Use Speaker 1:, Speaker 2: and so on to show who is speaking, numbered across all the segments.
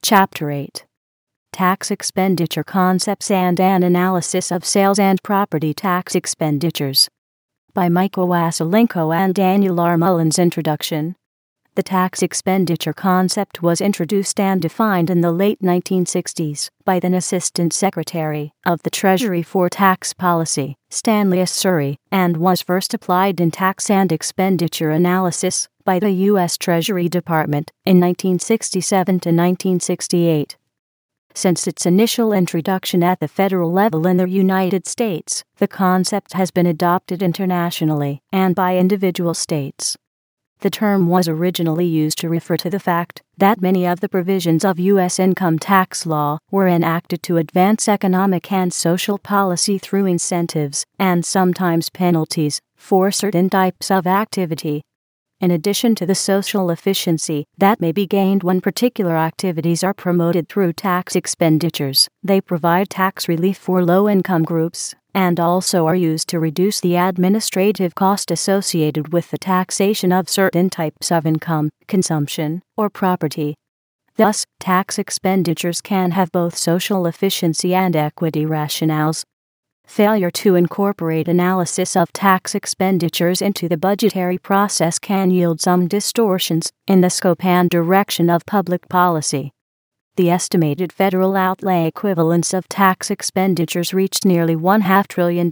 Speaker 1: Chapter 8. Tax Expenditure Concepts and an Analysis of Sales and Property Tax Expenditures. By Michael Wasilenko and Daniel R. Mullins. Introduction. The tax expenditure concept was introduced and defined in the late 1960s by then Assistant Secretary of the Treasury for Tax Policy, Stanley S. Surrey, and was first applied in tax and expenditure analysis by the U.S. Treasury Department in 1967 to 1968. Since its initial introduction at the federal level in the United States, the concept has been adopted internationally and by individual states. The term was originally used to refer to the fact that many of the provisions of U.S. income tax law were enacted to advance economic and social policy through incentives and sometimes penalties for certain types of activity. In addition to the social efficiency that may be gained when particular activities are promoted through tax expenditures, they provide tax relief for low-income groups and also are used to reduce the administrative cost associated with the taxation of certain types of income, consumption, or property. Thus, tax expenditures can have both social efficiency and equity rationales. Failure to incorporate analysis of tax expenditures into the budgetary process can yield some distortions in the scope and direction of public policy. The estimated federal outlay equivalence of tax expenditures reached nearly $1/2 trillion in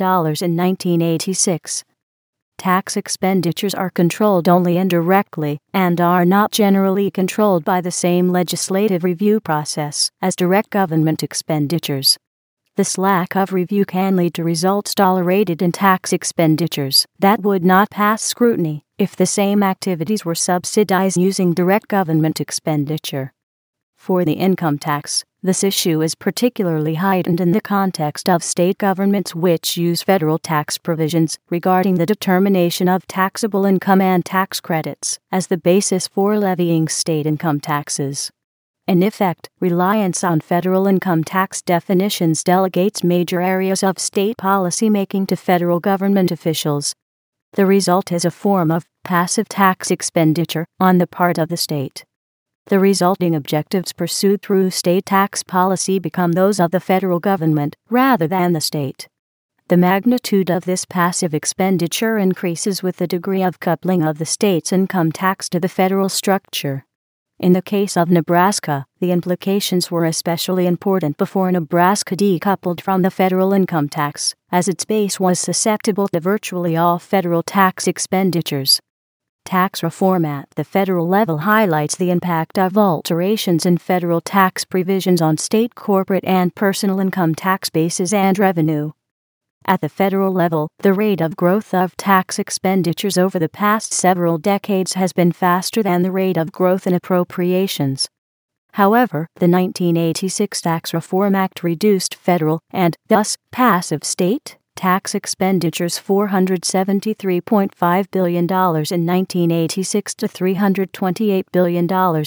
Speaker 1: 1986. Tax expenditures are controlled only indirectly and are not generally controlled by the same legislative review process as direct government expenditures. This lack of review can lead to results tolerated in tax expenditures that would not pass scrutiny if the same activities were subsidized using direct government expenditure. For the income tax, this issue is particularly heightened in the context of state governments which use federal tax provisions regarding the determination of taxable income and tax credits as the basis for levying state income taxes. In effect, reliance on federal income tax definitions delegates major areas of state policy-making to federal government officials. The result is a form of passive tax expenditure on the part of the state. The resulting objectives pursued through state tax policy become those of the federal government rather than the state. The magnitude of this passive expenditure increases with the degree of coupling of the state's income tax to the federal structure. In the case of Nebraska, the implications were especially important before Nebraska decoupled from the federal income tax, as its base was susceptible to virtually all federal tax expenditures. Tax reform at the federal level highlights the impact of alterations in federal tax provisions on state corporate and personal income tax bases and revenue. At the federal level, the rate of growth of tax expenditures over the past several decades has been faster than the rate of growth in appropriations. However, the 1986 Tax Reform Act reduced federal, and thus passive state, tax expenditures $473.5 billion in 1986 to $328 billion in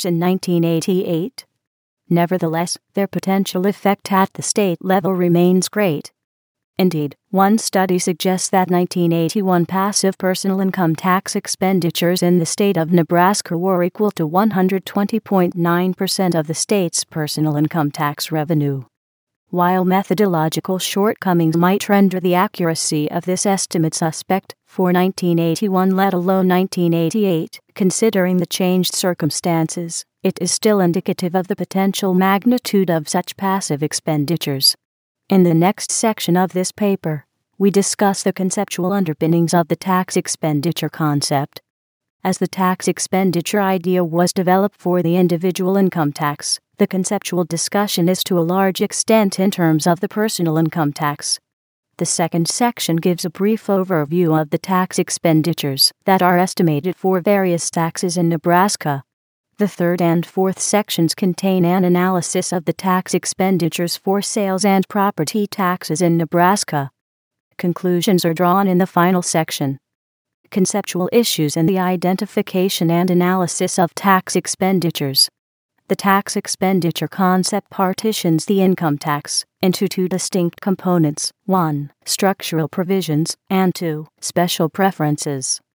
Speaker 1: 1988. Nevertheless, their potential effect at the state level remains great. Indeed, one study suggests that 1981 passive personal income tax expenditures in the state of Nebraska were equal to 120.9% of the state's personal income tax revenue. While methodological shortcomings might render the accuracy of this estimate suspect for 1981, let alone 1988, considering the changed circumstances, it is still indicative of the potential magnitude of such passive expenditures. In the next section of this paper, we discuss the conceptual underpinnings of the tax expenditure concept. As the tax expenditure idea was developed for the individual income tax, the conceptual discussion is to a large extent in terms of the personal income tax. The second section gives a brief overview of the tax expenditures that are estimated for various taxes in Nebraska. The third and fourth sections contain an analysis of the tax expenditures for sales and property taxes in Nebraska. Conclusions are drawn in the final section. Conceptual issues in the identification and analysis of tax expenditures. The tax expenditure concept partitions the income tax into two distinct components: 1. Structural provisions, and 2. Special preferences.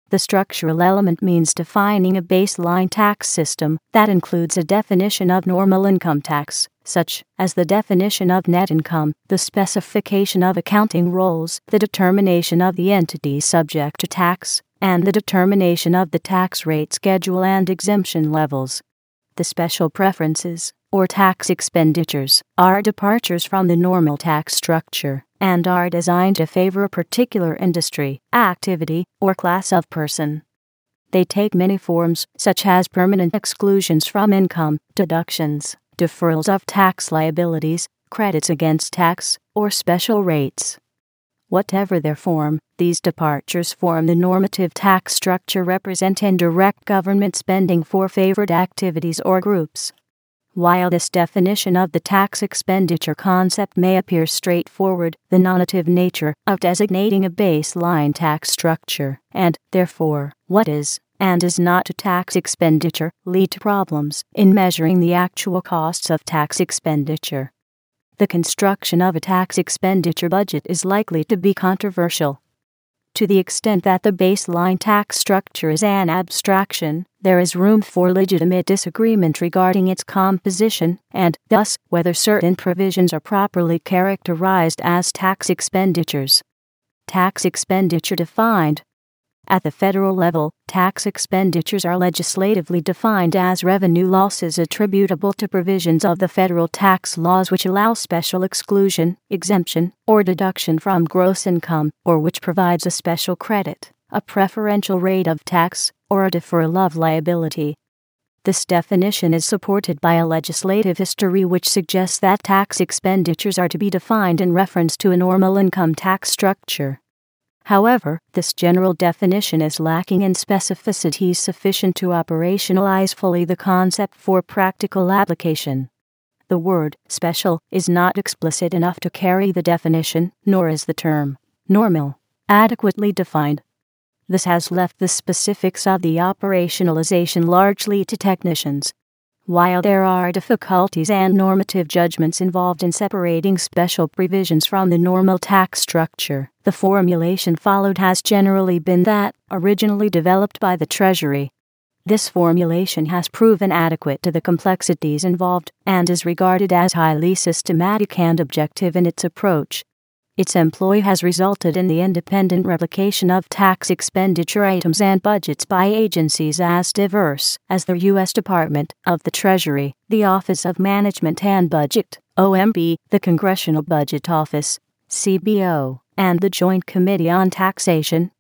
Speaker 1: The structural element means defining a baseline tax system that includes a definition of normal income tax, such as the definition of net income, the specification of accounting rules, the determination of the entities subject to tax, and the determination of the tax rate schedule and exemption levels. The special preferences, or tax expenditures, are departures from the normal tax structure and are designed to favor a particular industry, activity, or class of person. They take many forms, such as permanent exclusions from income, deductions, deferrals of tax liabilities, credits against tax, or special rates. Whatever their form, these departures form the normative tax structure, represent indirect government spending for favored activities or groups. While this definition of the tax expenditure concept may appear straightforward, the nominative nature of designating a baseline tax structure, and, therefore, what is and is not a tax expenditure, lead to problems in measuring the actual costs of tax expenditure. The construction of a tax expenditure budget is likely to be controversial. To the extent that the baseline tax structure is an abstraction, there is room for legitimate disagreement regarding its composition, and, thus, whether certain provisions are properly characterized as tax expenditures. Tax expenditure defined. At the federal level, tax expenditures are legislatively defined as revenue losses attributable to provisions of the federal tax laws which allow special exclusion, exemption, or deduction from gross income, or which provides a special credit, a preferential rate of tax, or a deferral of liability. This definition is supported by a legislative history which suggests that tax expenditures are to be defined in reference to a normal income tax structure. However, this general definition is lacking in specificity sufficient to operationalize fully the concept for practical application. The word special is not explicit enough to carry the definition, nor is the term normal adequately defined. This has left the specifics of the operationalization largely to technicians. While there are difficulties and normative judgments involved in separating special provisions from the normal tax structure, the formulation followed has generally been that originally developed by the Treasury. This formulation has proven adequate to the complexities involved and is regarded as highly systematic and objective in its approach. Its employ has resulted in the independent replication of tax expenditure items and budgets by agencies as diverse as the U.S. Department of the Treasury, the Office of Management and Budget, OMB, the Congressional Budget Office, CBO, and the Joint Committee on Taxation,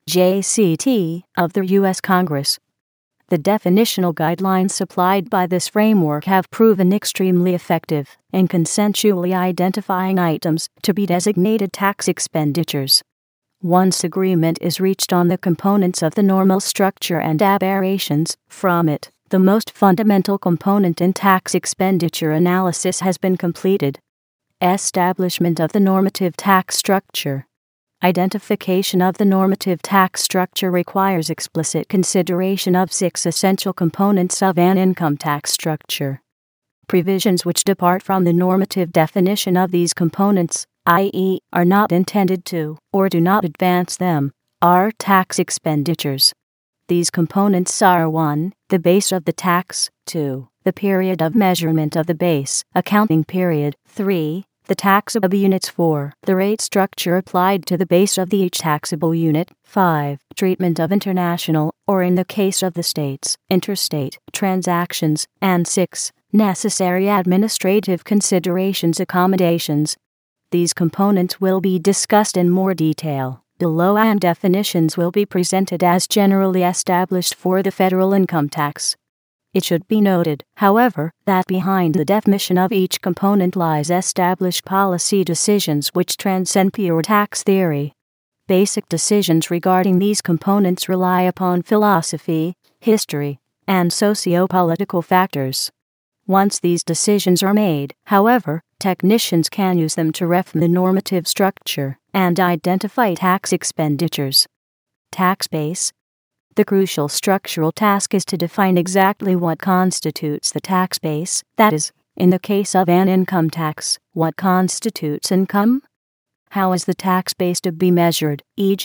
Speaker 1: JCT, of the U.S. Congress. The definitional guidelines supplied by this framework have proven extremely effective in consensually identifying items to be designated tax expenditures. Once agreement is reached on the components of the normal structure and aberrations from it, the most fundamental component in tax expenditure analysis has been completed. Establishment of the normative tax structure. Identification of the normative tax structure requires explicit consideration of 6 essential components of an income tax structure. Provisions which depart from the normative definition of these components, i.e., are not intended to, or do not advance them, are tax expenditures. These components are 1. The base of the tax, 2. The period of measurement of the base, accounting period, 3. The taxable units, 4. The rate structure applied to the base of each taxable unit, 5. Treatment of international, or in the case of the states, interstate, transactions, and 6. Necessary administrative considerations, accommodations. These components will be discussed in more detail below, and definitions will be presented as generally established for the federal income tax. It should be noted, however, that behind the definition of each component lies established policy decisions which transcend pure tax theory. Basic decisions regarding these components rely upon philosophy, history, and socio-political factors. Once these decisions are made, however, technicians can use them to reform the normative structure and identify tax expenditures. Tax base. The crucial structural task is to define exactly what constitutes the tax base, that is, in the case of an income tax, what constitutes income? How is the tax base to be measured, e.g.,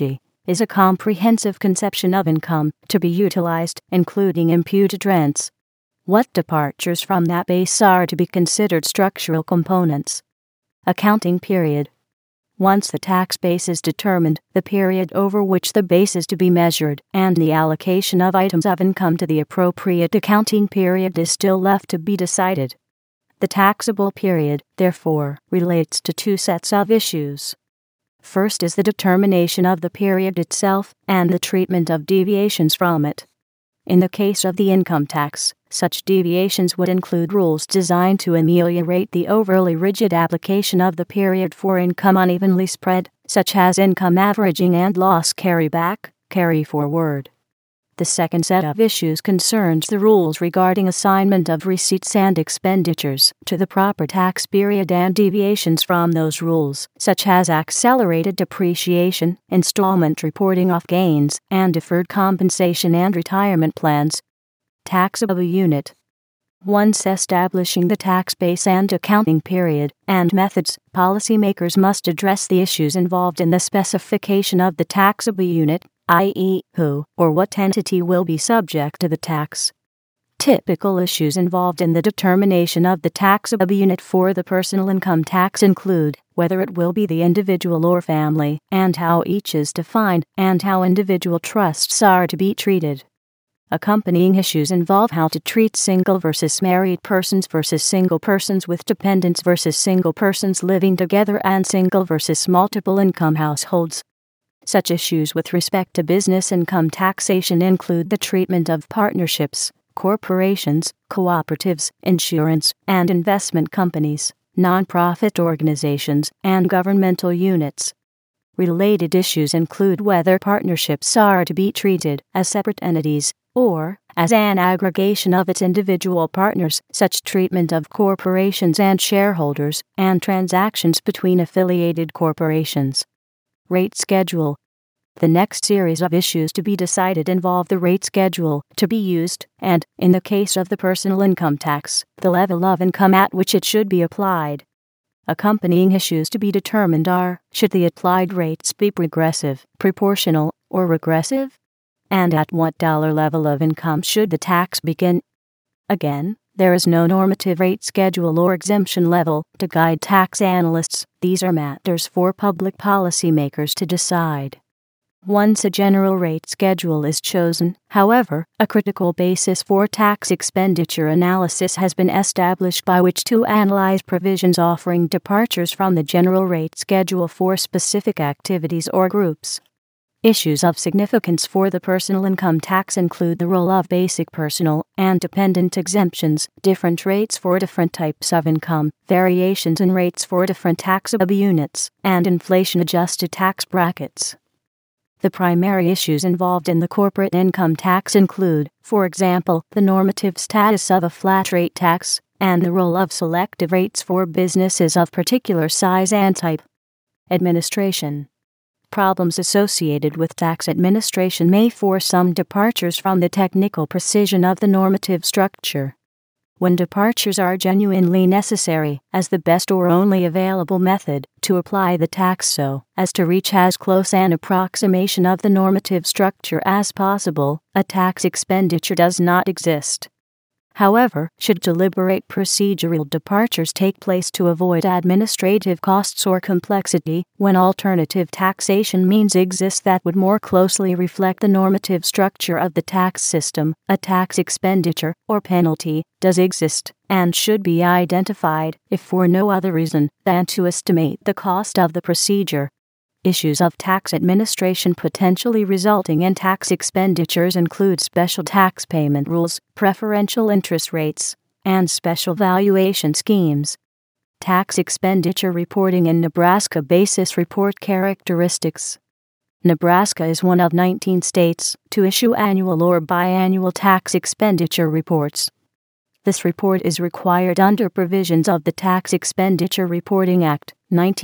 Speaker 1: is a comprehensive conception of income to be utilized, including imputed rents. What departures from that base are to be considered structural components? Accounting period. Once the tax base is determined, the period over which the base is to be measured and the allocation of items of income to the appropriate accounting period is still left to be decided. The taxable period, therefore, relates to two sets of issues. First is the determination of the period itself and the treatment of deviations from it. In the case of the income tax, such deviations would include rules designed to ameliorate the overly rigid application of the period for income unevenly spread, such as income averaging and loss carryback, carry forward. The second set of issues concerns the rules regarding assignment of receipts and expenditures to the proper tax period and deviations from those rules, such as accelerated depreciation, installment reporting of gains, and deferred compensation and retirement plans. Taxable unit. Once establishing the tax base and accounting period and methods, policymakers must address the issues involved in the specification of the taxable unit, i.e., who or what entity will be subject to the tax. Typical issues involved in the determination of the taxable unit for the personal income tax include whether it will be the individual or family, and how each is defined, and how individual trusts are to be treated. Accompanying issues involve how to treat single versus married persons versus single persons with dependents versus single persons living together and single versus multiple income households. Such issues with respect to business income taxation include the treatment of partnerships, corporations, cooperatives, insurance and investment companies, nonprofit organizations, and governmental units. Related issues include whether partnerships are to be treated as separate entities or as an aggregation of its individual partners, such treatment of corporations and shareholders, and transactions between affiliated corporations. Rate schedule. The next series of issues to be decided involve the rate schedule to be used and, in the case of the personal income tax, the level of income at which it should be applied. Accompanying issues to be determined are, should the applied rates be progressive, proportional, or regressive? And at what dollar level of income should the tax begin? Again, there is no normative rate schedule or exemption level to guide tax analysts. These are matters for public policymakers to decide. Once a general rate schedule is chosen, however, a critical basis for tax expenditure analysis has been established by which to analyze provisions offering departures from the general rate schedule for specific activities or groups. Issues of significance for the personal income tax include the role of basic personal and dependent exemptions, different rates for different types of income, variations in rates for different taxable units, and inflation-adjusted tax brackets. The primary issues involved in the corporate income tax include, for example, the normative status of a flat rate tax, and the role of selective rates for businesses of particular size and type. Administration. Problems associated with tax administration may force some departures from the technical precision of the normative structure. When departures are genuinely necessary, as the best or only available method to apply the tax so as to reach as close an approximation of the normative structure as possible, a tax expenditure does not exist. However, should deliberate procedural departures take place to avoid administrative costs or complexity, when alternative taxation means exist that would more closely reflect the normative structure of the tax system, a tax expenditure or penalty does exist and should be identified, if for no other reason than to estimate the cost of the procedure. Issues of tax administration potentially resulting in tax expenditures include special tax payment rules, preferential interest rates, and special valuation schemes. Tax expenditure reporting in Nebraska basis report characteristics. Nebraska is one of 19 states to issue annual or biannual tax expenditure reports. This report is required under provisions of the Tax Expenditure Reporting Act,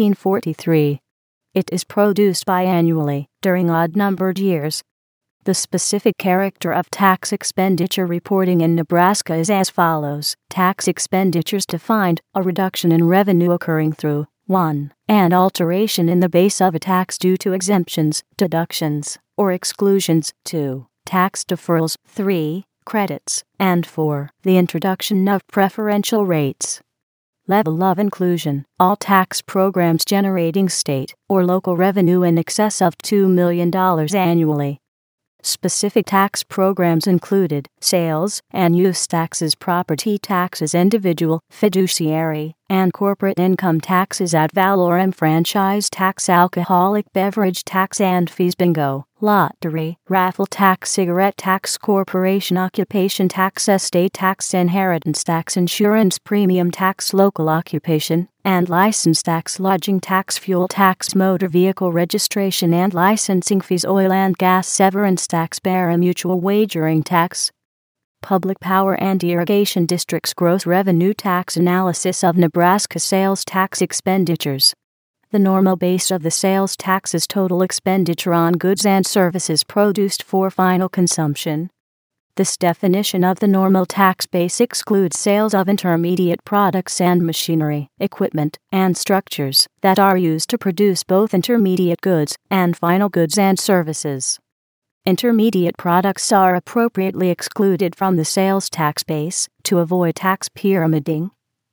Speaker 1: 1943. It is produced biannually, during odd-numbered years. The specific character of tax expenditure reporting in Nebraska is as follows. Tax expenditures defined, a reduction in revenue occurring through 1. An alteration in the base of a tax due to exemptions, deductions, or exclusions. 2. Tax deferrals. 3. Credits. And 4. The introduction of preferential rates. Level of inclusion. All tax programs generating state or local revenue in excess of $2 million annually. Specific tax programs included sales and use taxes, property taxes, individual, fiduciary, and corporate income taxes, ad valorem franchise tax, alcoholic beverage tax and fees, bingo, lottery, raffle tax, cigarette tax, corporation occupation tax, estate tax, inheritance tax, insurance premium tax, local occupation and license tax, lodging tax, fuel tax, motor vehicle registration and licensing fees, oil and gas severance tax, pari-mutuel wagering tax. Public Power and Irrigation District's gross revenue tax analysis of Nebraska sales tax expenditures. The normal base of the sales tax is total expenditure on goods and services produced for final consumption. This definition of the normal tax base excludes sales of intermediate products and machinery, equipment, and structures that are used to produce both intermediate goods and final goods and services. Intermediate products are appropriately excluded from the sales tax base to avoid tax pyramiding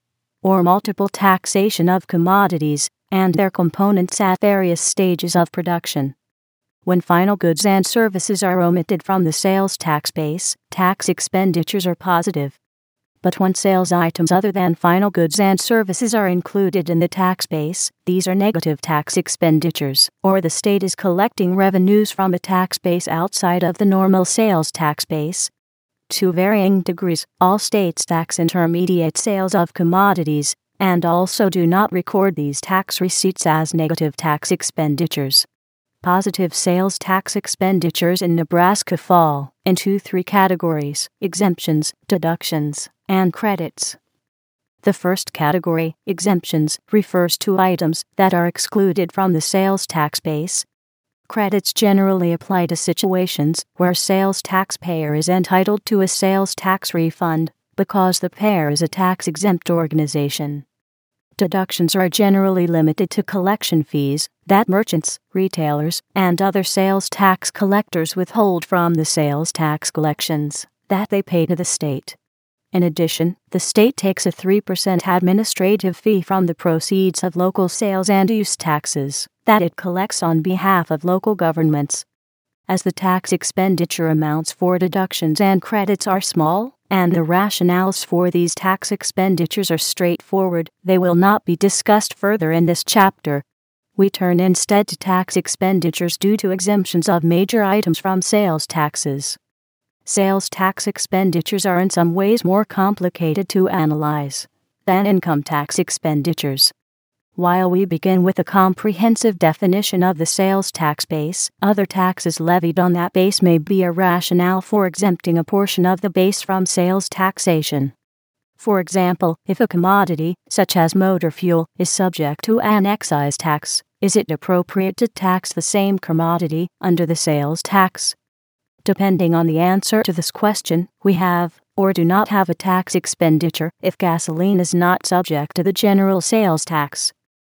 Speaker 1: or multiple taxation of commodities and their components at various stages of production. When final goods and services are omitted from the sales tax base, tax expenditures are positive. But when sales items other than final goods and services are included in the tax base, these are negative tax expenditures, or the state is collecting revenues from a tax base outside of the normal sales tax base. To varying degrees, all states tax intermediate sales of commodities, and also do not record these tax receipts as negative tax expenditures. Positive sales tax expenditures in Nebraska fall into 3 categories: exemptions, deductions, and credits. The first category, exemptions, refers to items that are excluded from the sales tax base. Credits generally apply to situations where sales taxpayer is entitled to a sales tax refund because the payer is a tax-exempt organization. Deductions are generally limited to collection fees that merchants, retailers, and other sales tax collectors withhold from the sales tax collections that they pay to the state. In addition, the state takes a 3% administrative fee from the proceeds of local sales and use taxes that it collects on behalf of local governments. As the tax expenditure amounts for deductions and credits are small, and the rationales for these tax expenditures are straightforward, they will not be discussed further in this chapter. We turn instead to tax expenditures due to exemptions of major items from sales taxes. Sales tax expenditures are in some ways more complicated to analyze than income tax expenditures. While we begin with a comprehensive definition of the sales tax base, other taxes levied on that base may be a rationale for exempting a portion of the base from sales taxation. For example, if a commodity, such as motor fuel, is subject to an excise tax, is it appropriate to tax the same commodity under the sales tax? Depending on the answer to this question, we have or do not have a tax expenditure if gasoline is not subject to the general sales tax.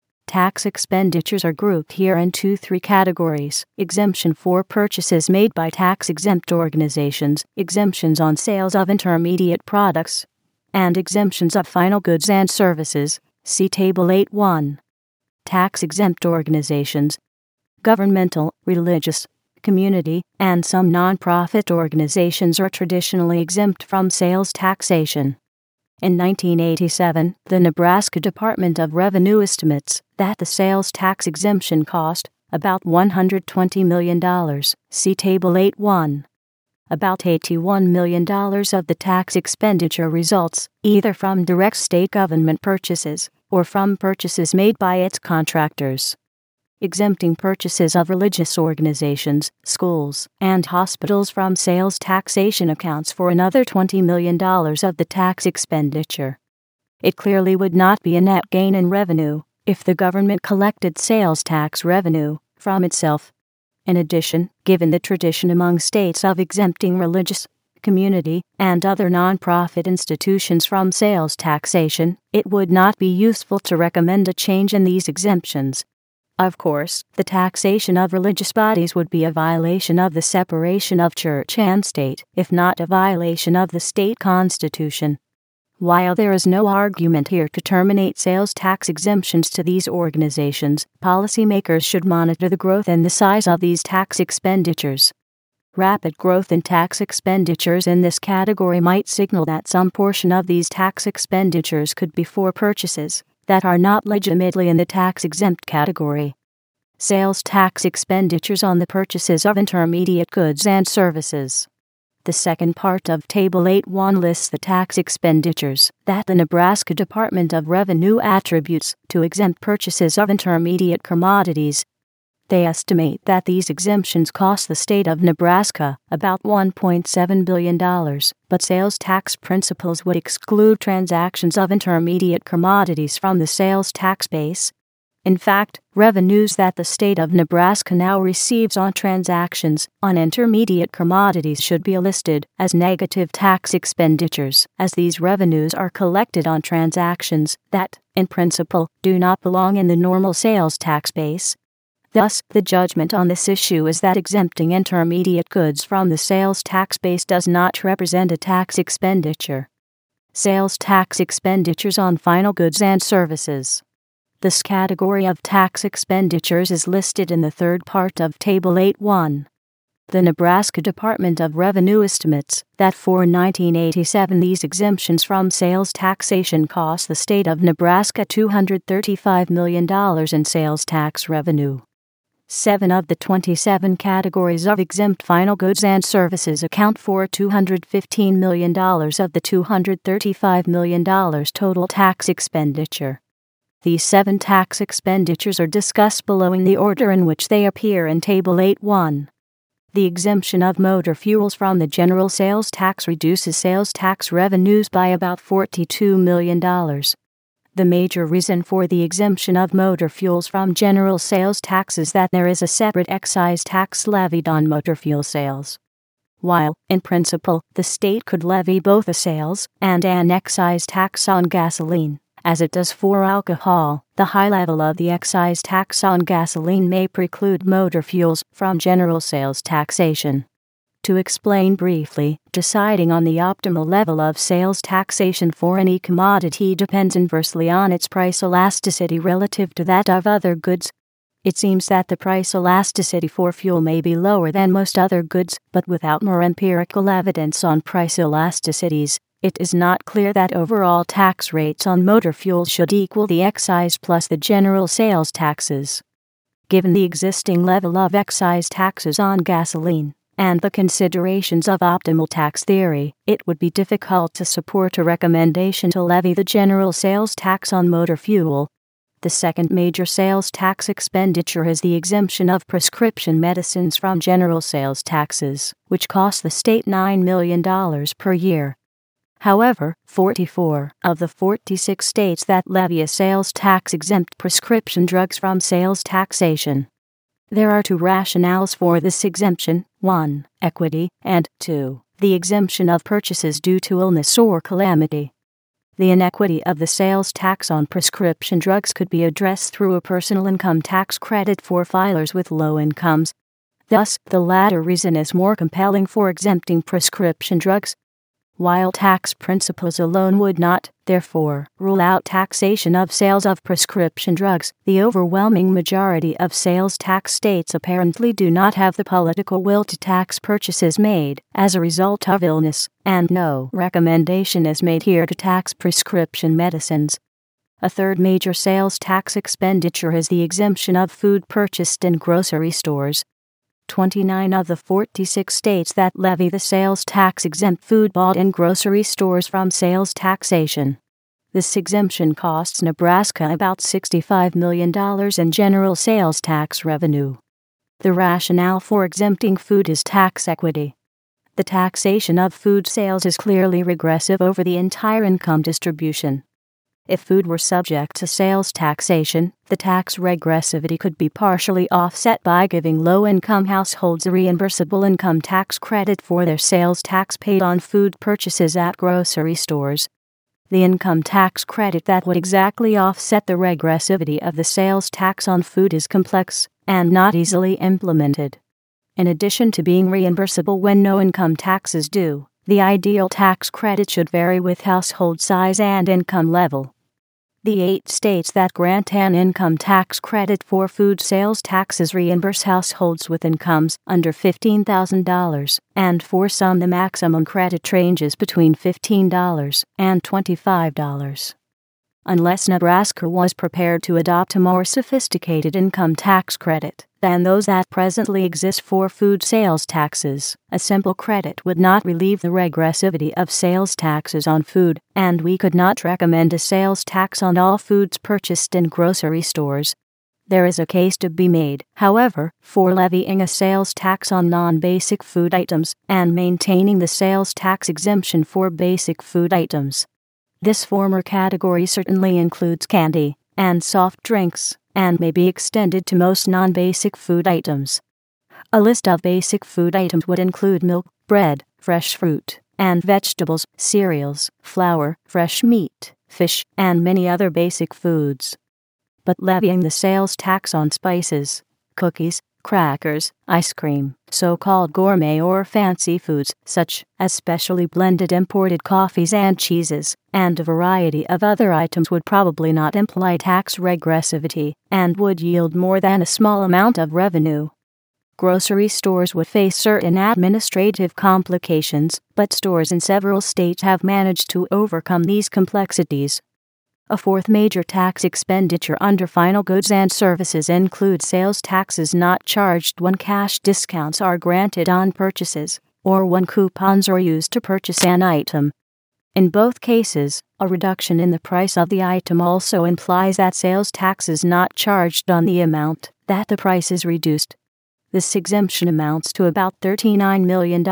Speaker 1: Tax expenditures are grouped here into 3 categories: exemption for purchases made by tax-exempt organizations, exemptions on sales of intermediate products, and exemptions of final goods and services. See Table 8.1. Tax-exempt organizations. Governmental, religious, community, and some non-profit organizations are traditionally exempt from sales taxation. In 1987, the Nebraska Department of Revenue estimates that the sales tax exemption cost about $120 million. See Table 8.1. About $81 million of the tax expenditure results either from direct state government purchases or from purchases made by its contractors. Exempting purchases of religious organizations, schools, and hospitals from sales taxation accounts for another $20 million of the tax expenditure. It clearly would not be a net gain in revenue if the government collected sales tax revenue from itself. In addition, given the tradition among states of exempting religious, community, and other nonprofit institutions from sales taxation, it would not be useful to recommend a change in these exemptions. Of course, the taxation of religious bodies would be a violation of the separation of church and state, if not a violation of the state constitution. While there is no argument here to terminate sales tax exemptions to these organizations, policymakers should monitor the growth and the size of these tax expenditures. Rapid growth in tax expenditures in this category might signal that some portion of these tax expenditures could be for purchases that are not legitimately in the tax-exempt category. Sales tax expenditures on the purchases of intermediate goods and services. The second part of Table 8.1 lists the tax expenditures that the Nebraska Department of Revenue attributes to exempt purchases of intermediate commodities. They estimate that these exemptions cost the state of Nebraska about $1.7 billion, but sales tax principles would exclude transactions of intermediate commodities from the sales tax base. In fact, revenues that the state of Nebraska now receives on transactions on intermediate commodities should be listed as negative tax expenditures, as these revenues are collected on transactions that, in principle, do not belong in the normal sales tax base. Thus, the judgment on this issue is that exempting intermediate goods from the sales tax base does not represent a tax expenditure. Sales tax expenditures on final goods and services. This category of tax expenditures is listed in the third part of Table 8.1. The Nebraska Department of Revenue estimates that for 1987 these exemptions from sales taxation cost the state of Nebraska $235 million in sales tax revenue. 7 of the 27 categories of exempt final goods and services account for $215 million of the $235 million total tax expenditure. These 7 tax expenditures are discussed below in the order in which they appear in Table 8.1. The exemption of motor fuels from the general sales tax reduces sales tax revenues by about $42 million. The major reason for the exemption of motor fuels from general sales tax is that there is a separate excise tax levied on motor fuel sales. While, in principle, the state could levy both a sales and an excise tax on gasoline, as it does for alcohol, the high level of the excise tax on gasoline may preclude motor fuels from general sales taxation. To explain briefly, deciding on the optimal level of sales taxation for any commodity depends inversely on its price elasticity relative to that of other goods. It seems that the price elasticity for fuel may be lower than most other goods, but without more empirical evidence on price elasticities, it is not clear that overall tax rates on motor fuel should equal the excise plus the general sales taxes. Given the existing level of excise taxes on gasoline, and the considerations of optimal tax theory, it would be difficult to support a recommendation to levy the general sales tax on motor fuel. The second major sales tax expenditure is the exemption of prescription medicines from general sales taxes, which cost the state $9 million per year. However, 44 of the 46 states that levy a sales tax exempt prescription drugs from sales taxation. There are 2 rationales for this exemption: 1, equity, and 2, the exemption of purchases due to illness or calamity. The inequity of the sales tax on prescription drugs could be addressed through a personal income tax credit for filers with low incomes. Thus, the latter reason is more compelling for exempting prescription drugs. While tax principles alone would not, therefore, rule out taxation of sales of prescription drugs, the overwhelming majority of sales tax states apparently do not have the political will to tax purchases made as a result of illness, and no recommendation is made here to tax prescription medicines. A third major sales tax expenditure is the exemption of food purchased in grocery stores. 29 of the 46 states that levy the sales tax exempt food bought in grocery stores from sales taxation. This exemption costs Nebraska about $65 million in general sales tax revenue. The rationale for exempting food is tax equity. The taxation of food sales is clearly regressive over the entire income distribution. If food were subject to sales taxation, the tax regressivity could be partially offset by giving low-income households a reimbursable income tax credit for their sales tax paid on food purchases at grocery stores. The income tax credit that would exactly offset the regressivity of the sales tax on food is complex and not easily implemented. In addition to being reimbursable when no income tax is due, the ideal tax credit should vary with household size and income level. The 8 states that grant an income tax credit for food sales taxes reimburse households with incomes under $15,000, and for some the maximum credit ranges between $15 and $25. Unless Nebraska was prepared to adopt a more sophisticated income tax credit than those that presently exist for food sales taxes, a simple credit would not relieve the regressivity of sales taxes on food, and we could not recommend a sales tax on all foods purchased in grocery stores. There is a case to be made, however, for levying a sales tax on non-basic food items and maintaining the sales tax exemption for basic food items. This former category certainly includes candy and soft drinks, and may be extended to most non-basic food items. A list of basic food items would include milk, bread, fresh fruit and vegetables, cereals, flour, fresh meat, fish, and many other basic foods. But levying the sales tax on spices, cookies, crackers, ice cream, so-called gourmet or fancy foods such as specially blended imported coffees and cheeses, and a variety of other items would probably not imply tax regressivity and would yield more than a small amount of revenue. Grocery stores would face certain administrative complications, but stores in several states have managed to overcome these complexities. A fourth major tax expenditure under final goods and services includes sales taxes not charged when cash discounts are granted on purchases, or when coupons are used to purchase an item. In both cases, a reduction in the price of the item also implies that sales tax is not charged on the amount that the price is reduced. This exemption amounts to about $39 million in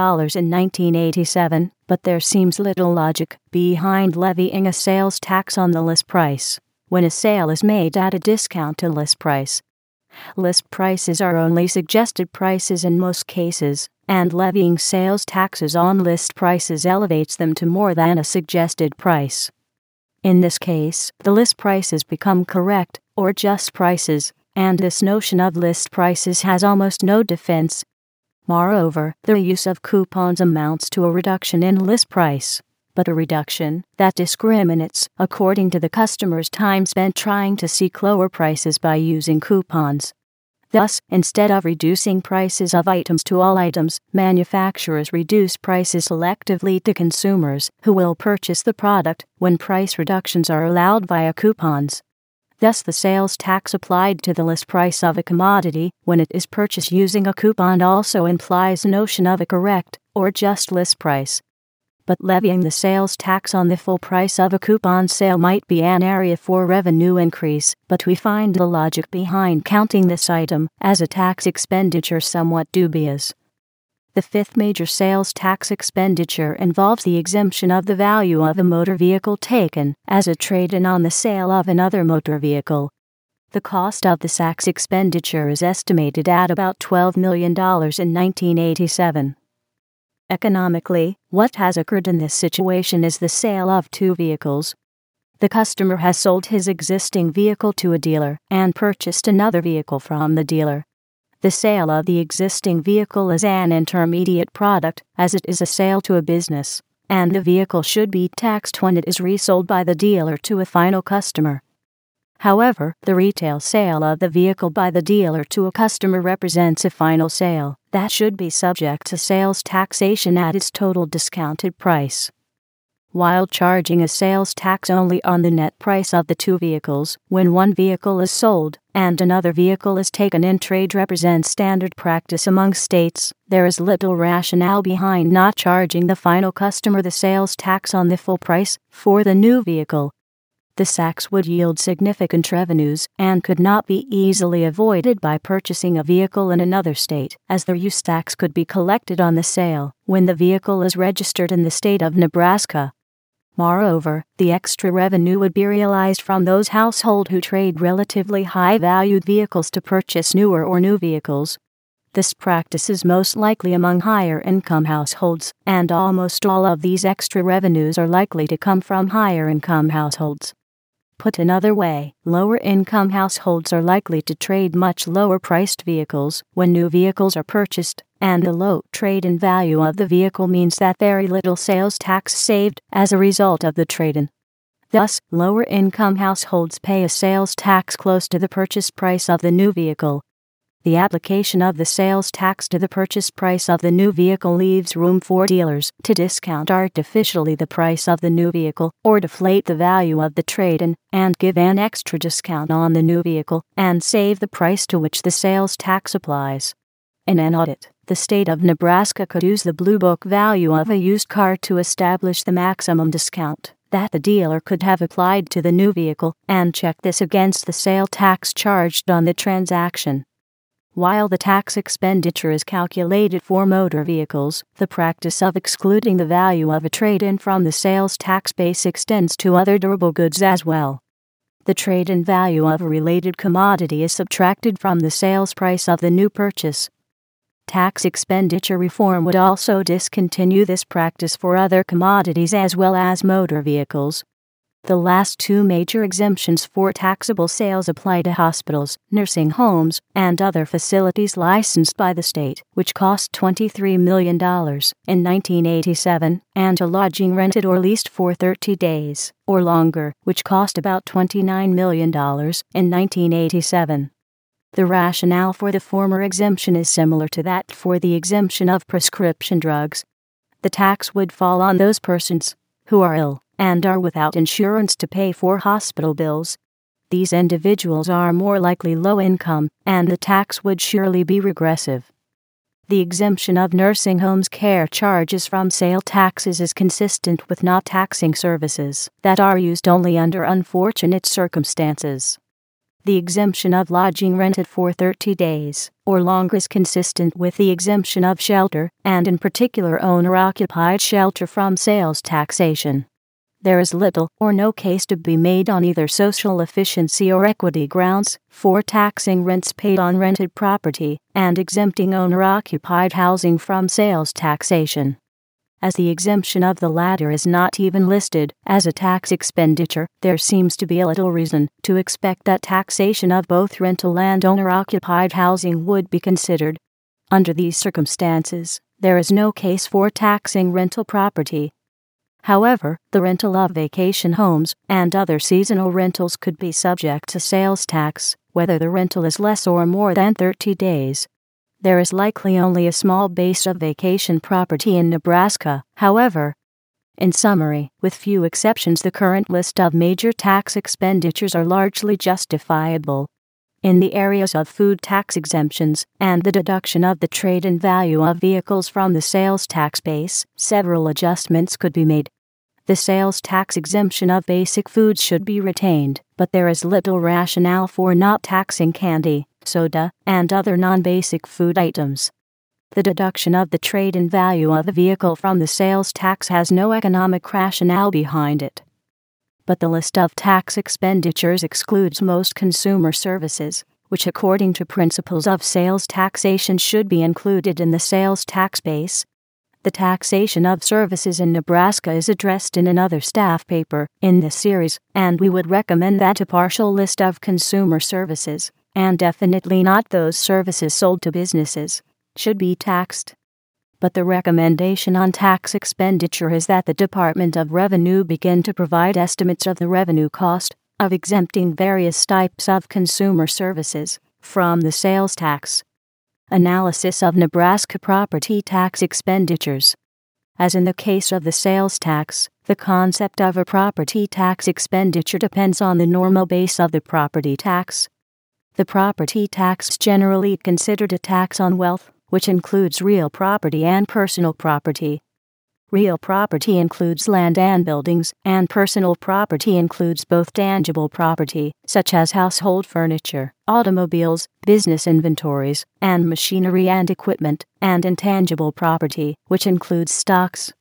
Speaker 1: 1987, but there seems little logic behind levying a sales tax on the list price when a sale is made at a discount to list price. List prices are only suggested prices in most cases, and levying sales taxes on list prices elevates them to more than a suggested price. In this case, the list prices become correct, or just prices, and this notion of list prices has almost no defense. Moreover, the use of coupons amounts to a reduction in list price, but a reduction that discriminates according to the customer's time spent trying to seek lower prices by using coupons. Thus, instead of reducing prices of items to all items, manufacturers reduce prices selectively to consumers who will purchase the product when price reductions are allowed via coupons. Thus, the sales tax applied to the list price of a commodity when it is purchased using a coupon also implies the notion of a correct or just list price. But levying the sales tax on the full price of a coupon sale might be an area for revenue increase, but we find the logic behind counting this item as a tax expenditure somewhat dubious. The fifth major sales tax expenditure involves the exemption of the value of a motor vehicle taken as a trade-in on the sale of another motor vehicle. The cost of this tax expenditure is estimated at about $12 million in 1987. Economically, what has occurred in this situation is the sale of two vehicles. The customer has sold his existing vehicle to a dealer and purchased another vehicle from the dealer. The sale of the existing vehicle is an intermediate product, as it is a sale to a business, and the vehicle should be taxed when it is resold by the dealer to a final customer. However, the retail sale of the vehicle by the dealer to a customer represents a final sale that should be subject to sales taxation at its total discounted price. While charging a sales tax only on the net price of the two vehicles, when one vehicle is sold and another vehicle is taken in trade represents standard practice among states, there is little rationale behind not charging the final customer the sales tax on the full price for the new vehicle. This tax would yield significant revenues and could not be easily avoided by purchasing a vehicle in another state, as the use tax could be collected on the sale when the vehicle is registered in the state of Nebraska. Moreover, the extra revenue would be realized from those households who trade relatively high-valued vehicles to purchase newer or new vehicles. This practice is most likely among higher-income households, and almost all of these extra revenues are likely to come from higher-income households. Put another way, lower-income households are likely to trade much lower-priced vehicles when new vehicles are purchased, and the low trade-in value of the vehicle means that very little sales tax saved as a result of the trade-in. Thus, lower-income households pay a sales tax close to the purchase price of the new vehicle. The application of the sales tax to the purchase price of the new vehicle leaves room for dealers to discount artificially the price of the new vehicle or deflate the value of the trade-in and give an extra discount on the new vehicle and save the price to which the sales tax applies. In an audit, the state of Nebraska could use the Blue Book value of a used car to establish the maximum discount that the dealer could have applied to the new vehicle and check this against the sale tax charged on the transaction. While the tax expenditure is calculated for motor vehicles, the practice of excluding the value of a trade-in from the sales tax base extends to other durable goods as well. The trade-in value of a related commodity is subtracted from the sales price of the new purchase. Tax expenditure reform would also discontinue this practice for other commodities as well as motor vehicles. The last two major exemptions for taxable sales apply to hospitals, nursing homes, and other facilities licensed by the state, which cost $23 million in 1987, and to lodging rented or leased for 30 days or longer, which cost about $29 million in 1987. The rationale for the former exemption is similar to that for the exemption of prescription drugs. The tax would fall on those persons who are ill and are without insurance to pay for hospital bills. These individuals are more likely low income, and the tax would surely be regressive. The exemption of nursing homes care charges from sale taxes is consistent with not taxing services that are used only under unfortunate circumstances. The exemption of lodging rented for 30 days or longer is consistent with the exemption of shelter, and in particular owner-occupied shelter, from sales taxation. There is little or no case to be made on either social efficiency or equity grounds for taxing rents paid on rented property and exempting owner-occupied housing from sales taxation. As the exemption of the latter is not even listed as a tax expenditure, there seems to be little reason to expect that taxation of both rental and owner-occupied housing would be considered. Under these circumstances, there is no case for taxing rental property. However, the rental of vacation homes and other seasonal rentals could be subject to sales tax, whether the rental is less or more than 30 days. There is likely only a small base of vacation property in Nebraska, however. In summary, with few exceptions, the current list of major tax expenditures are largely justifiable. In the areas of food tax exemptions and the deduction of the trade-in value of vehicles from the sales tax base, several adjustments could be made. The sales tax exemption of basic foods should be retained, but there is little rationale for not taxing candy, soda, and other non-basic food items. The deduction of the trade-in value of a vehicle from the sales tax has no economic rationale behind it. But the list of tax expenditures excludes most consumer services, which according to principles of sales taxation should be included in the sales tax base. The taxation of services in Nebraska is addressed in another staff paper in this series, and we would recommend that a partial list of consumer services, and definitely not those services sold to businesses, should be taxed. But the recommendation on tax expenditure is that the Department of Revenue begin to provide estimates of the revenue cost of exempting various types of consumer services from the sales tax. Analysis of Nebraska property tax expenditures. As in the case of the sales tax, the concept of a property tax expenditure depends on the normal base of the property tax. The property tax is generally considered a tax on wealth, which includes real property and personal property. Real property includes land and buildings, and personal property includes both tangible property, such as household furniture, automobiles, business inventories, and machinery and equipment, and intangible property, which includes stocks,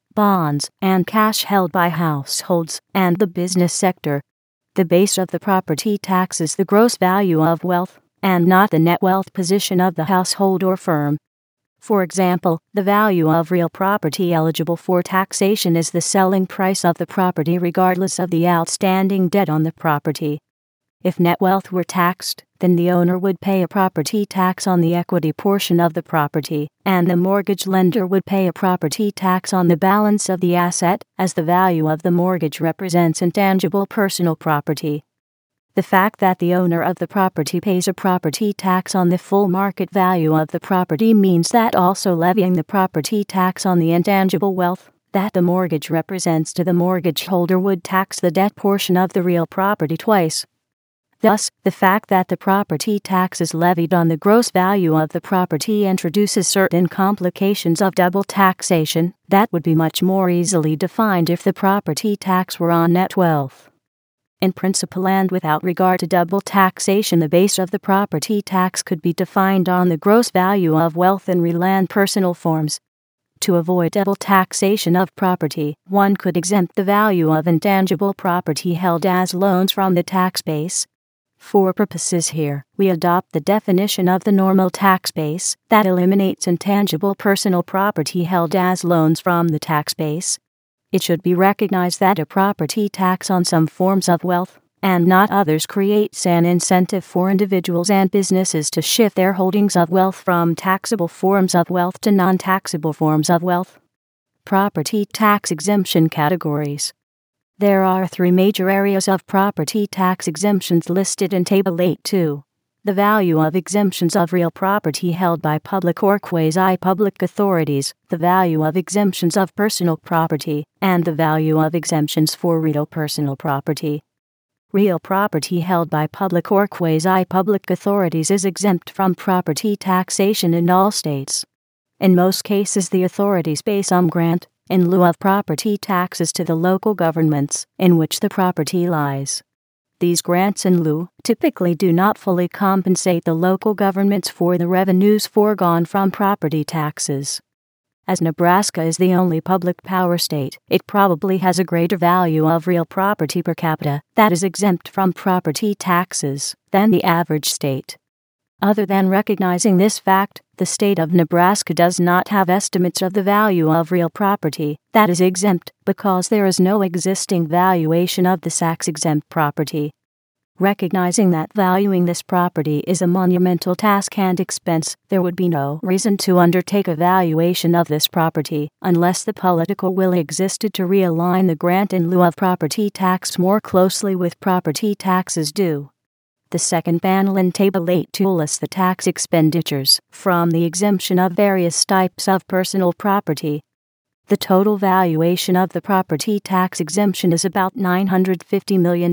Speaker 1: bonds, and cash held by households and the business sector. The base of the property tax is the gross value of wealth, and not the net wealth position of the household or firm. For example, the value of real property eligible for taxation is the selling price of the property regardless of the outstanding debt on the property. If net wealth were taxed, then the owner would pay a property tax on the equity portion of the property, and the mortgage lender would pay a property tax on the balance of the asset, as the value of the mortgage represents intangible personal property. The fact that the owner of the property pays a property tax on the full market value of the property means that also levying the property tax on the intangible wealth that the mortgage represents to the mortgage holder would tax the debt portion of the real property twice. Thus, the fact that the property tax is levied on the gross value of the property introduces certain complications of double taxation that would be much more easily defined if the property tax were on net wealth. In principle and without regard to double taxation, the base of the property tax could be defined on the gross value of wealth in real and personal forms. To avoid double taxation of property, one could exempt the value of intangible property held as loans from the tax base. For purposes here, we adopt the definition of the normal tax base that eliminates intangible personal property held as loans from the tax base. It should be recognized that a property tax on some forms of wealth, and not others, creates an incentive for individuals and businesses to shift their holdings of wealth from taxable forms of wealth to non-taxable forms of wealth. Property tax exemption categories. There are 3 major areas of property tax exemptions listed in Table 8.2. The value of exemptions of real property held by public or quasi-public authorities, the value of exemptions of personal property, and the value of exemptions for real personal property. Real property held by public or quasi-public authorities is exempt from property taxation in all states. In most cases, the authorities pay some grant in lieu of property taxes to the local governments in which the property lies. These grants in lieu typically do not fully compensate the local governments for the revenues foregone from property taxes. As Nebraska is the only public power state, it probably has a greater value of real property per capita that is exempt from property taxes than the average state. Other than recognizing this fact, the state of Nebraska does not have estimates of the value of real property that is exempt because there is no existing valuation of the tax-exempt property. Recognizing that valuing this property is a monumental task and expense, there would be no reason to undertake a valuation of this property unless the political will existed to realign the grant in lieu of property tax more closely with property taxes due. The second panel in Table 8.2 lists the tax expenditures from the exemption of various types of personal property. The total valuation of the property tax exemption is about $950 million.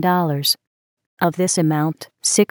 Speaker 1: Of this amount,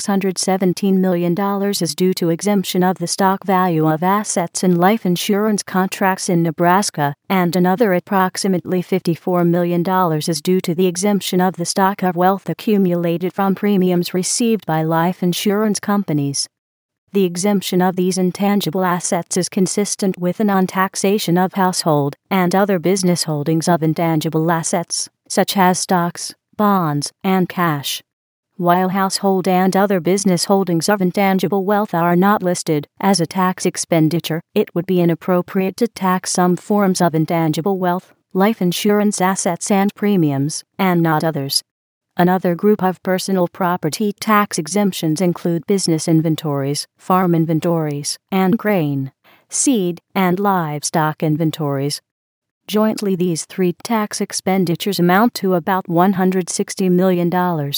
Speaker 1: $617 million is due to exemption of the stock value of assets in life insurance contracts in Nebraska, and another approximately $54 million is due to the exemption of the stock of wealth accumulated from premiums received by life insurance companies. The exemption of these intangible assets is consistent with the non-taxation of household and other business holdings of intangible assets, such as stocks, bonds, and cash. While household and other business holdings of intangible wealth are not listed as a tax expenditure, it would be inappropriate to tax some forms of intangible wealth, life insurance assets and premiums, and not others. Another group of personal property tax exemptions include business inventories, farm inventories, and grain, seed, and livestock inventories. Jointly, these 3 tax expenditures amount to about $160 million.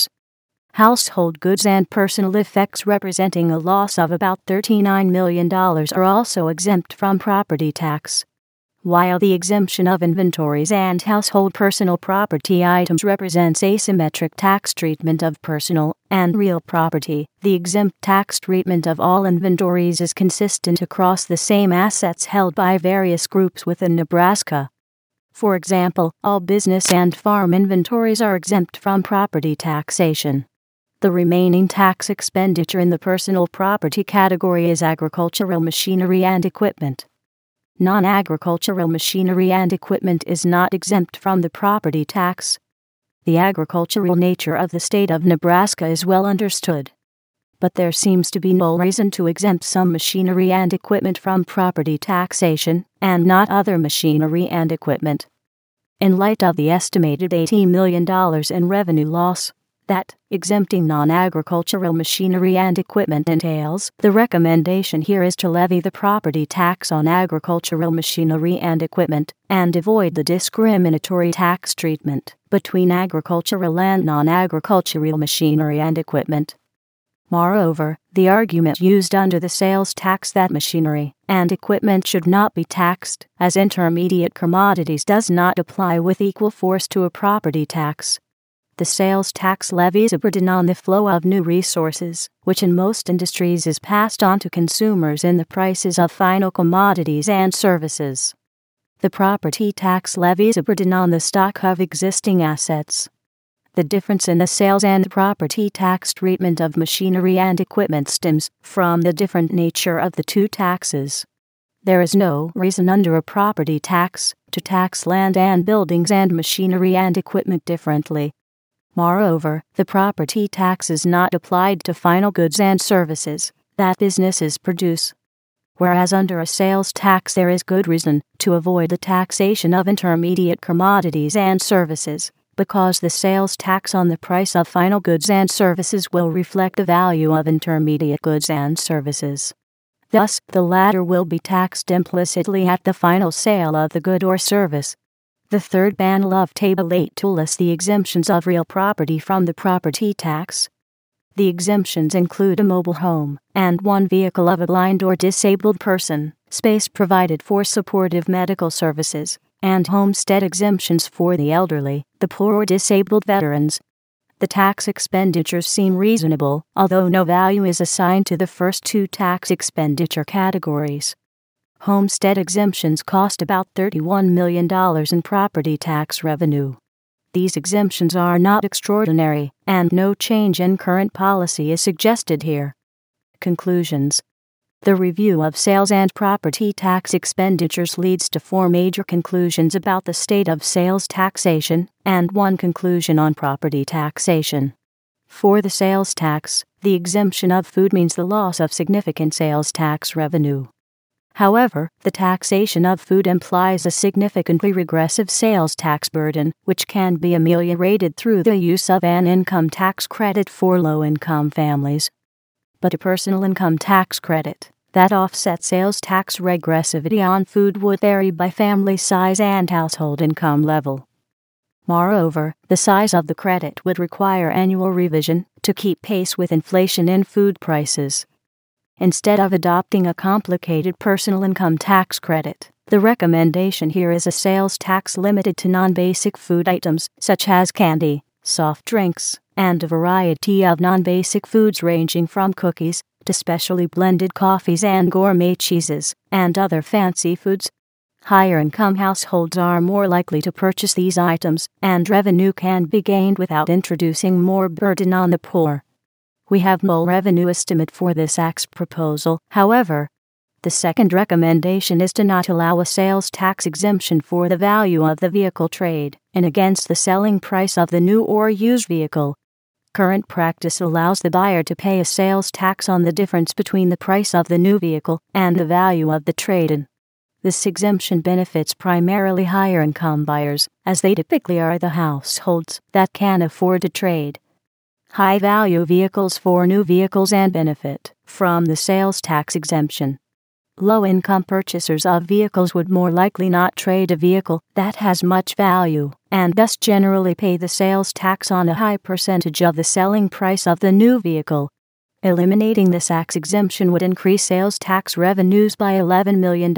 Speaker 1: Household goods and personal effects representing a loss of about $39 million are also exempt from property tax. While the exemption of inventories and household personal property items represents asymmetric tax treatment of personal and real property, the exempt tax treatment of all inventories is consistent across the same assets held by various groups within Nebraska. For example, all business and farm inventories are exempt from property taxation. The remaining tax expenditure in the personal property category is agricultural machinery and equipment. Non-agricultural machinery and equipment is not exempt from the property tax. The agricultural nature of the state of Nebraska is well understood. But there seems to be no reason to exempt some machinery and equipment from property taxation, and not other machinery and equipment. In light of the estimated $80 million in revenue loss that exempting non-agricultural machinery and equipment entails, the recommendation here is to levy the property tax on agricultural machinery and equipment, and avoid the discriminatory tax treatment between agricultural and non-agricultural machinery and equipment. Moreover, the argument used under the sales tax that machinery and equipment should not be taxed as intermediate commodities does not apply with equal force to a property tax. The sales tax levies a burden on the flow of new resources, which in most industries is passed on to consumers in the prices of final commodities and services. The property tax levies a burden on the stock of existing assets. The difference in the sales and property tax treatment of machinery and equipment stems from the different nature of the two taxes. There is no reason under a property tax to tax land and buildings and machinery and equipment differently. Moreover, the property tax is not applied to final goods and services that businesses produce. Whereas under a sales tax there is good reason to avoid the taxation of intermediate commodities and services, because the sales tax on the price of final goods and services will reflect the value of intermediate goods and services. Thus, the latter will be taxed implicitly at the final sale of the good or service. The third panel of Table 8 lists the exemptions of real property from the property tax. The exemptions include a mobile home and one vehicle of a blind or disabled person, space provided for supportive medical services, and homestead exemptions for the elderly, the poor or disabled veterans. The tax expenditures seem reasonable, although no value is assigned to the first two tax expenditure categories. Homestead exemptions cost about $31 million in property tax revenue. These exemptions are not extraordinary, and no change in current policy is suggested here. Conclusions. The review of sales and property tax expenditures leads to four major conclusions about the state of sales taxation, and one conclusion on property taxation. For the sales tax, the exemption of food means the loss of significant sales tax revenue. However, the taxation of food implies a significantly regressive sales tax burden, which can be ameliorated through the use of an income tax credit for low-income families. But a personal income tax credit that offsets sales tax regressivity on food would vary by family size and household income level. Moreover, the size of the credit would require annual revision to keep pace with inflation in food prices. Instead of adopting a complicated personal income tax credit, the recommendation here is a sales tax limited to non-basic food items such as candy, soft drinks, and a variety of non-basic foods ranging from cookies to specially blended coffees and gourmet cheeses, and other fancy foods. Higher-income households are more likely to purchase these items, and revenue can be gained without introducing more burden on the poor. We have no revenue estimate for this tax proposal, however. The second recommendation is to not allow a sales tax exemption for the value of the vehicle trade and against the selling price of the new or used vehicle. Current practice allows the buyer to pay a sales tax on the difference between the price of the new vehicle and the value of the trade-in. This exemption benefits primarily higher-income buyers, as they typically are the households that can afford to trade high-value vehicles for new vehicles and benefit from the sales tax exemption. Low-income purchasers of vehicles would more likely not trade a vehicle that has much value, and thus generally pay the sales tax on a high percentage of the selling price of the new vehicle. Eliminating this tax exemption would increase sales tax revenues by $11 million.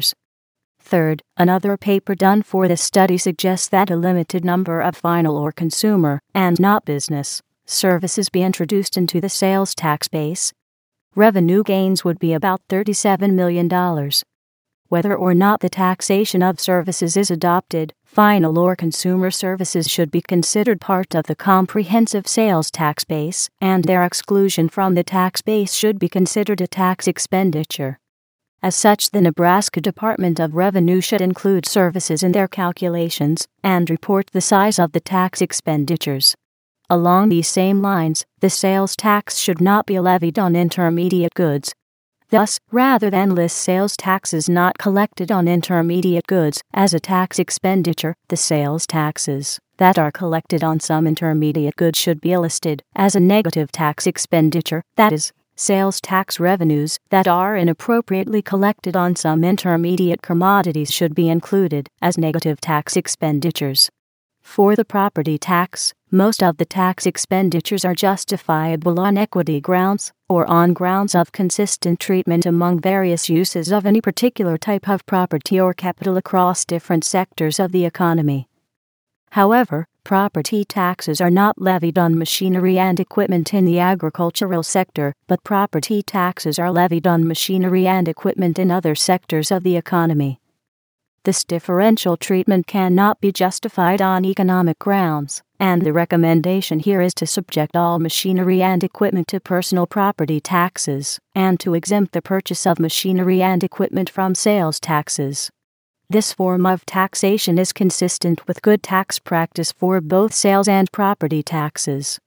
Speaker 1: Third, another paper done for this study suggests that a limited number of final or consumer, and not business, services be introduced into the sales tax base. Revenue gains would be about $37 million. Whether or not the taxation of services is adopted, final or consumer services should be considered part of the comprehensive sales tax base, and their exclusion from the tax base should be considered a tax expenditure. As such, the Nebraska Department of Revenue should include services in their calculations and report the size of the tax expenditures. Along these same lines, the sales tax should not be levied on intermediate goods. Thus, rather than list sales taxes not collected on intermediate goods as a tax expenditure, the sales taxes that are collected on some intermediate goods should be listed as a negative tax expenditure, that is, sales tax revenues that are inappropriately collected on some intermediate commodities should be included as negative tax expenditures. For the property tax, most of the tax expenditures are justifiable on equity grounds or on grounds of consistent treatment among various uses of any particular type of property or capital across different sectors of the economy. However, property taxes are not levied on machinery and equipment in the agricultural sector, but property taxes are levied on machinery and equipment in other sectors of the economy. This differential treatment cannot be justified on economic grounds, and the recommendation here is to subject all machinery and equipment to personal property taxes, and to exempt the purchase of machinery and equipment from sales taxes. This form of taxation is consistent with good tax practice for both sales and property taxes.